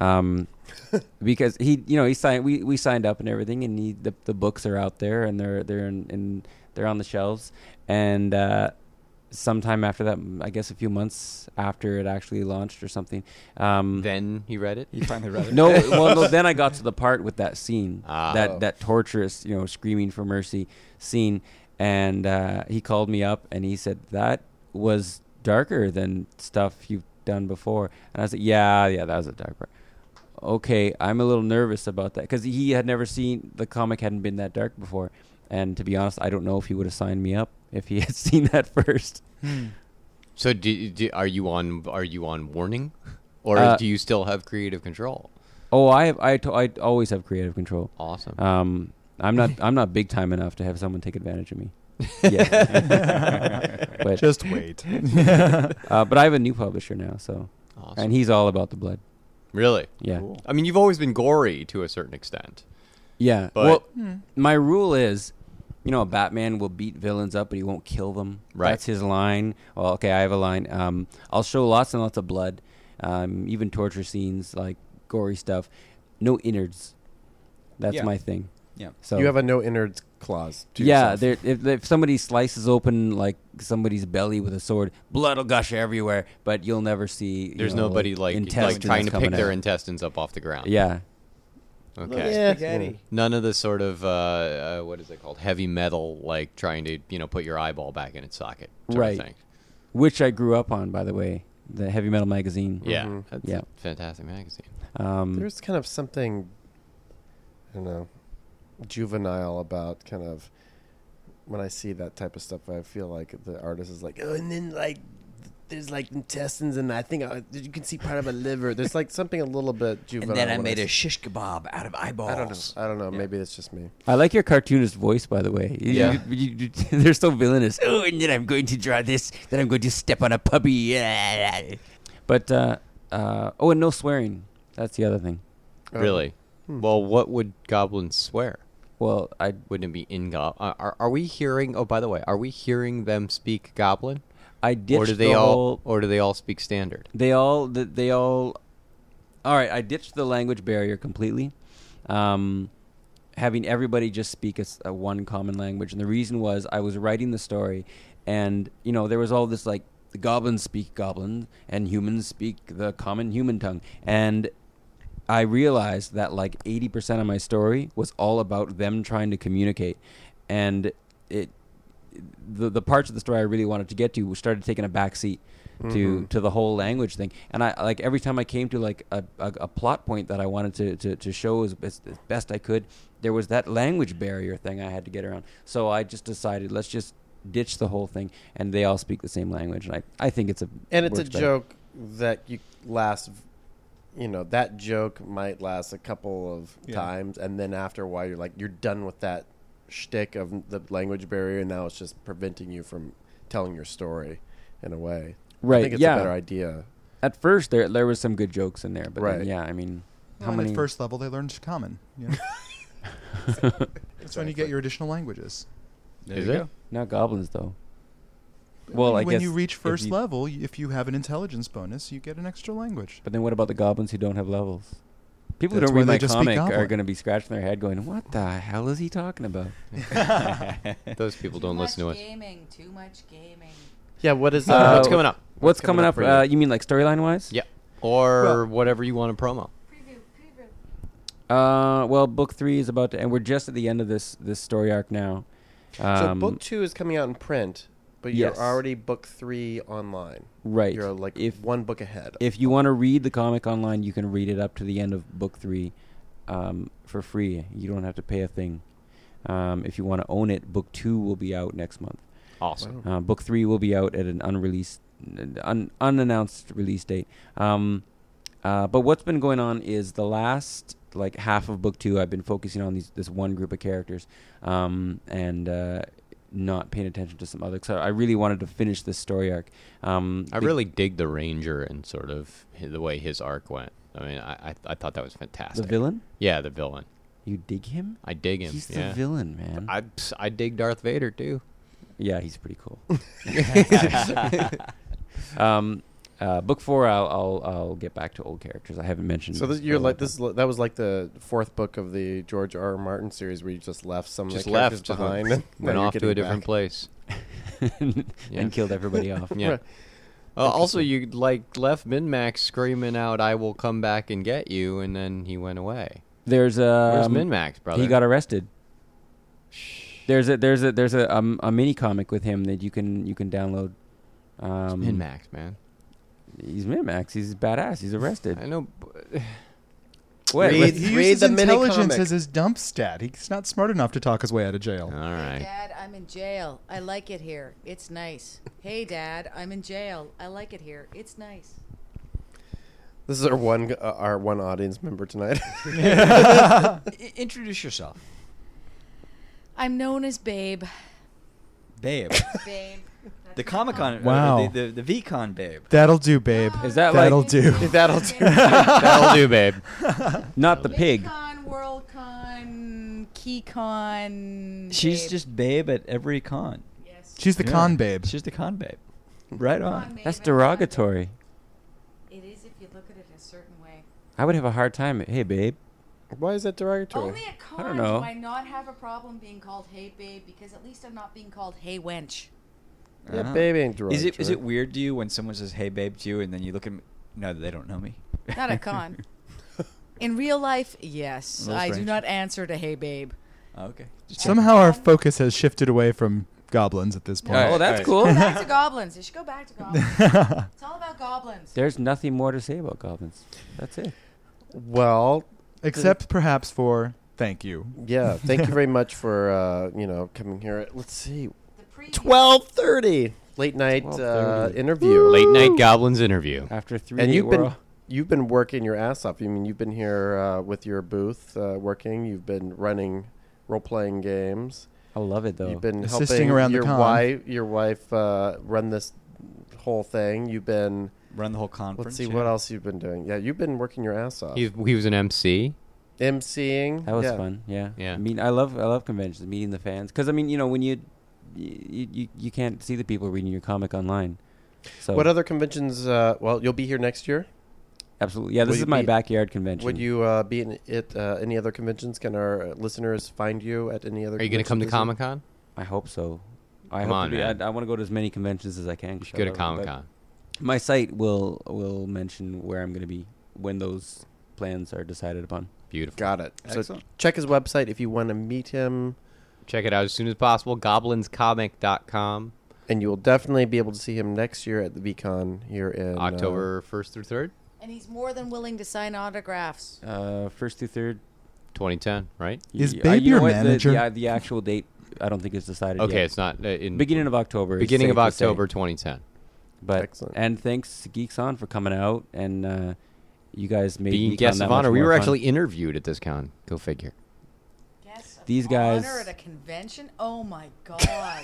because he signed we signed up and everything, and the books are out there and they're on the shelves, and sometime after that, I guess a few months after it actually launched or something, then he read it. You finally read it? no, then I got to the part with that scene, Ah. that torturous, screaming for mercy scene, and he called me up and he said that was darker than stuff you've done before, and I was like, yeah, that was a dark part. Okay, I'm a little nervous about that because he had never seen the comic, hadn't been that dark before, and to be honest, I don't know if he would have signed me up if he had seen that first. So are you on warning, or do you still have creative control? Oh, I always have creative control. Awesome. I'm not big time enough to have someone take advantage of me. Yeah. But Just wait. but I have a new publisher now, so Awesome. and he's all about the blood. Really? Yeah. Cool. I mean, you've always been gory to a certain extent. Yeah. But- well, my rule is, a Batman will beat villains up, but he won't kill them. Right. That's his line. Well, okay, I have a line. I'll show lots and lots of blood, even torture scenes, like gory stuff. No innards. That's Yeah. my thing. Yeah. So You have a no innards clause. To yeah, yourself. if somebody slices open like somebody's belly with a sword, blood will gush everywhere, but you'll never see. There's nobody like intestines trying to pick coming their out. intestines up off the ground. Yeah. Okay. Yeah. Spaghetti. None of the sort of what is it called, heavy metal, like trying to put your eyeball back in its socket. Sort Right. Of thing. Which I grew up on, by the way, the Heavy Metal magazine. Yeah. Mhm. That's Yeah. a fantastic magazine. There's kind of something, I don't know, juvenile about kind of when I see that type of stuff. I feel like the artist is like, oh, and then like there's like intestines, and I think you can see part of a liver. There's like something a little bit juvenile. And then I when made a s- shish kebab out of eyeballs. I don't know. Maybe it's just me. I like your cartoonist voice, by the way. Yeah. They're so villainous. Oh, and then I'm going to draw this. Then I'm going to step on a puppy. But and no swearing. That's the other thing. Really? Well, what would goblins swear? Well, Wouldn't it be in goblin? Are we hearing? Oh, by the way, are we hearing them speak goblin? I ditched Or do they the all? whole. Or do they all speak standard? They all. All right, I ditched the language barrier completely. Having everybody just speak a one common language, and the reason was I was writing the story, and there was all this like the goblins speak goblin and humans speak the common human tongue, and I realized that like 80% of my story was all about them trying to communicate, and the parts of the story I really wanted to get to started taking a back seat to the whole language thing. And I like every time I came to like a plot point that I wanted to show as best I could, there was that language barrier thing I had to get around. So I just decided, let's just ditch the whole thing, and they all speak the same language. And I think it's a And it's a works better. joke that you last. That joke might last a couple of times, and then after a while, you're done with that shtick of the language barrier, and now it's just preventing you from telling your story in a way. Right? I think it's yeah. a better idea. At first, there was some good jokes in there, but Right. then, yeah, I mean, Well, how and many? At first level, they learned common. That's when you get your additional languages. Is it? Not goblins though. Well, I when guess you reach if first you- level, if you have an intelligence bonus, you get an extra language. But then what about the goblins who don't have levels? People who That's don't where read they my just speak comic are goblin. going to be scratching their head going, what the hell is he talking about? Those people don't listen to us. Too much gaming. Yeah, what is What's coming up? What's coming up? for you? You mean like storyline-wise? Yeah. Or Well- whatever you want to promo. Preview. Well, book 3 is about to, and we're just at the end of this story arc now. So book 2 is coming out in print, but you're Yes. already book 3 online. Right. You're like one book ahead. If you want to read the comic online, you can read it up to the end of book 3 for free. You don't have to pay a thing. If you want to own it, book 2 will be out next month. Awesome. Book 3 will be out at an unannounced release date. But what's been going on is the last like half of book 2, I've been focusing on this one group of characters, and not paying attention to some other. So I really wanted to finish this story arc. I really dig the Ranger and sort of the way his arc went. I mean, I thought that was fantastic. the villain. Yeah, the villain. You dig him? I dig him. He's yeah. the villain, man. I dig Darth Vader too. Yeah, he's pretty cool. Book 4, I'll get back to old characters. I haven't mentioned. So this you're for a like long this. time. That was like the 4th book of the George R. R. Martin series, where you just left some of Just the characters left, just behind, went and now you're off to getting a different back. place. Yeah. and killed everybody off. Yeah. Right. Also, you left Min-Max screaming out, "I will come back and get you," and then he went away. There's Where's Min-Max, brother? He got arrested. There's a mini comic with him that you can download. It's Min-Max, man. He's Min-Max. He's badass. He's arrested. I know. Wait, Read- He read uses the mini intelligence comic. as his dump stat. He's not smart enough to talk his way out of jail. All Hey, right. Dad, I'm in jail. I like it here. It's nice. Hey, Dad, I'm in jail. I like it here. It's nice. This is our one audience member tonight. Introduce yourself. I'm known as Babe. Babe. Babe. The Comic Con. Wow. The VCon Babe. That'll do, babe. Is that That'll like do. That'll do. That'll do, babe. not the pig? VidCon, WorldCon, KeyCon. She's Babe. just Babe at every con. Yes. She's the Yeah. con babe. She's the con Babe. Right on. Con Babe That's and Con derogatory. Babe. It is if you look at it a certain way. I would have a hard time. Hey, babe. Why is that derogatory? Only at con I don't know. do I not have a problem being called Hey Babe, because at least I'm not being called Hey Wench. Yeah, Uh-huh. baby ain't derogatory. Is it weird to you when someone says "Hey babe" to you, and then you look at me? No, they don't know me. Not at con. In real life, yes. A little I do strange. not answer to Hey Babe. Oh, okay. Just Somehow our focus has shifted away from goblins at this point. Oh, that's cool. Go back to goblins. You should go back to goblins. It's all about goblins. There's nothing more to say about goblins. That's it. Well, Except perhaps for thank you. yeah. Thank you very much for coming here. Let's see, The preview. 12:30 late night 12:30. interview. Late night Goblins interview. After 3 And days, you've been working your ass off. I mean, you've been here with your booth working. You've been running role playing games. I love it though. You've been Assisting helping around the your con. wife run this whole thing. You've been run the whole conference. Let's see what else you've been doing. Yeah, you've been working your ass off. He was an MC. MCing. That was yeah. fun. Yeah. Yeah. I mean, I love conventions, meeting the fans, because I mean, you know, when you can't see the people reading your comic online. So What other conventions? Well, you'll be here next year. absolutely, yeah. This Will is you my be- backyard convention. Would you be at any other conventions? Can our listeners find you at any other? Are you going to come to conventions Comic Con? I hope so. I Come hope on, to be. man. I want to go to as many conventions as I can. You should go to Comic Con. My site will mention where I'm going to be when those plans are decided upon. Beautiful. Got it. So Excellent. check his website if you want to meet him, Check it out as soon as possible. Goblinscomic.com. and you will definitely be able to see him next year at the VCon here in October 1st through 3rd, And he's more than willing to sign autographs. First through third. 2010, right? Is You Babe know your what? manager? The actual date, I don't think is decided Okay, yet. it's not in Beginning of October. is beginning of safe to say. October 2010. But Excellent. and thanks to Geeks On for coming out, and you guys made Being Geek On guests that of much honor. We more were fun. actually interviewed at this con. Go figure. Guest of These guys- honor at a convention. Oh my god!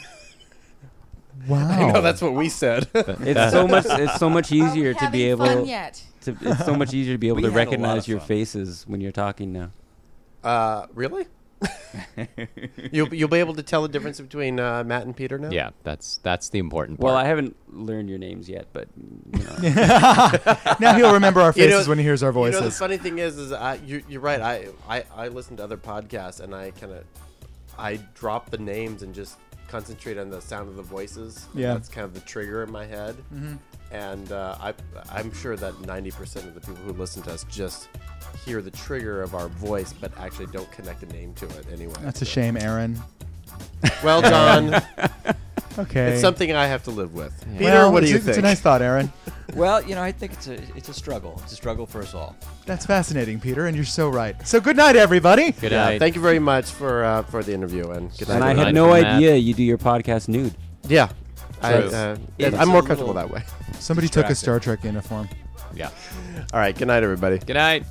Wow. I know that's what we said. It's so much. It's so much easier Are we to be having able. fun yet? It's so much easier to be able We to had a lot recognize of your fun. faces when you're talking now. Really? You'll be able to tell the difference between Matt and Peter now. Yeah, that's the important part. Well, I haven't learned your names yet, but you know. Now he'll remember our You know- faces when he hears our You know, the voices. funny thing is you're right. I listen to other podcasts and I drop the names and just concentrate on the sound of the voices. Yeah. That's kind of the trigger in my head. Mm-hmm. And I'm sure that 90% of the people who listen to us just hear the trigger of our voice, but actually don't connect a name to it anyway. That's a shame, Aaron. Well, John, Okay. it's something I have to live with. Peter, Well, what do you it's think? a nice thought, Aaron. Well, I think it's a struggle. It's a struggle for us all. That's fascinating, Peter, and you're so right. So good night, everybody. Good Yeah, night. thank you very much for the interview and good night. And I everybody. had no from Matt. idea you do your podcast nude. Yeah. True. I'm more comfortable that way. Somebody took a Distracting. Star Trek uniform. Yeah. All right. Good night, everybody. Good night.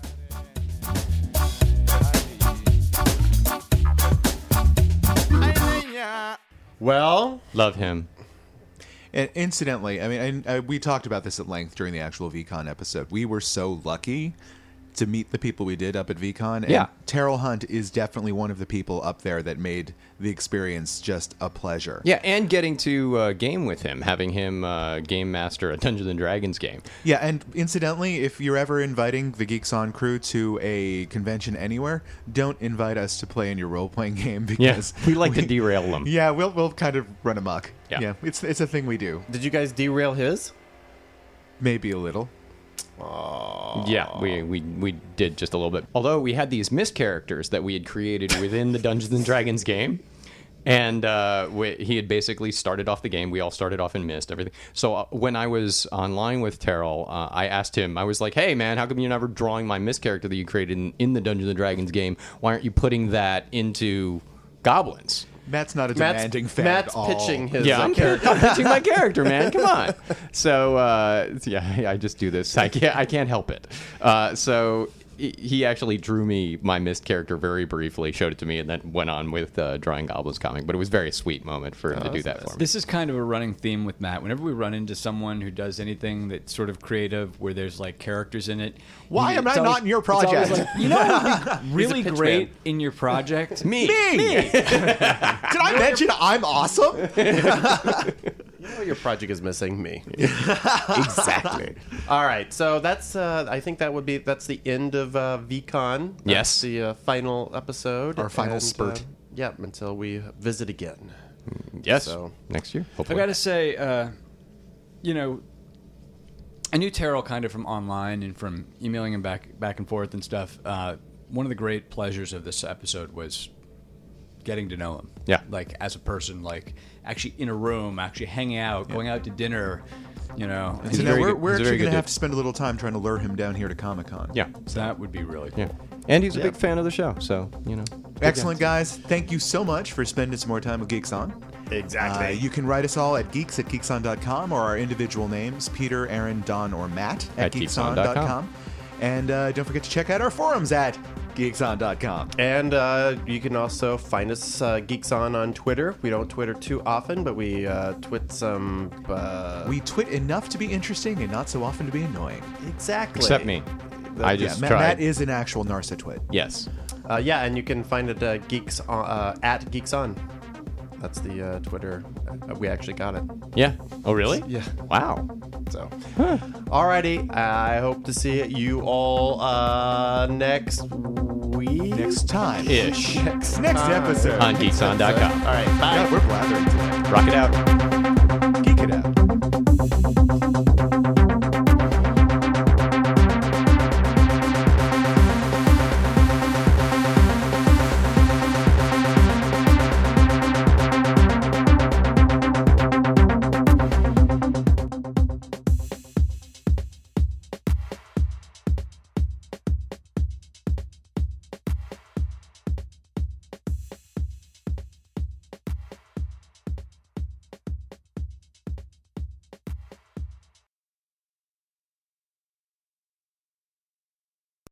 Well, Love him. And incidentally, I mean, we talked about this at length during the actual VCon episode. We were so lucky to meet the people we did up at VCon. And Yeah. Terrell Hunt is definitely one of the people up there that made the experience just a pleasure. Yeah, and getting to game with him, having him game master a Dungeons and Dragons game. Yeah, and incidentally, if you're ever inviting the Geeks On crew to a convention anywhere, don't invite us to play in your role-playing game because we like to derail them. Yeah, we'll kind of run amok. Yeah. It's a thing we do. did you guys derail his? Maybe a little. Yeah, we did just a little bit. Although we had these mist characters that we had created within the Dungeons and Dragons game, and he had basically started off the game. We all started off in mist, everything. So when I was online with Terrell, I asked him. I was like, "Hey, man, how come you're never drawing my mist character that you created in the Dungeons and Dragons game? Why aren't you putting that into goblins?" Matt's not a demanding fan Matt's at all. pitching his Yeah, I'm character. pitching my character, man. Come on. So I just do this. I can't help it. So he actually drew me my mist character very briefly, showed it to me, and then went on with drawing Goblins comic. But it was a very sweet moment for him to do that for me. This is kind of a running theme with Matt. Whenever we run into someone who does anything that's sort of creative, where there's like characters in it. Why am I it's always- not in your it's always project? like, you know what would be really pitch great man. in your project? Me. Did I mention I'm awesome? You know your project is missing me. Exactly. All right, so that's. I think that's the end of VCon. That's Yes. the final episode. Our final and, spurt. Yeah, until we visit again. Yes. So- Next year, I hopefully. got to say, I knew Terrell kind of from online and from emailing him back and forth and stuff. One of the great pleasures of this episode was getting to know him. Yeah. Like as a person, like actually in a room, actually hanging out, going out to dinner. So now very good- we're he's a very actually going good to have dude. to spend a little time trying to lure him down here to Comic-Con. Yeah. So that would be really cool. Yeah. And he's a big fan of the show, so Excellent, guys. Thank you so much for spending some more time with Geeks On. Exactly. You can write us all at geeks@geekson.com or our individual names, Peter, Aaron, Don, or Matt at At geekson.com. geekson.com. And don't forget to check out our forums at geekson.com. And you can also find us Geeks on Twitter. We don't Twitter too often, but we twit some. We twit enough to be interesting and not so often to be annoying. Exactly. Except me. I just tried. Matt is an actual Narsa twit. Yes. Yeah, and you can find it at Geeks On. That's the Twitter. We actually got it. Yeah. Oh, really? Yeah. Wow. So, alrighty. I hope to see you all next week. Next time. Ish. Next episode. On geekson.com. All right. Bye. God, we're blathering today. Rock it out. Geek it out.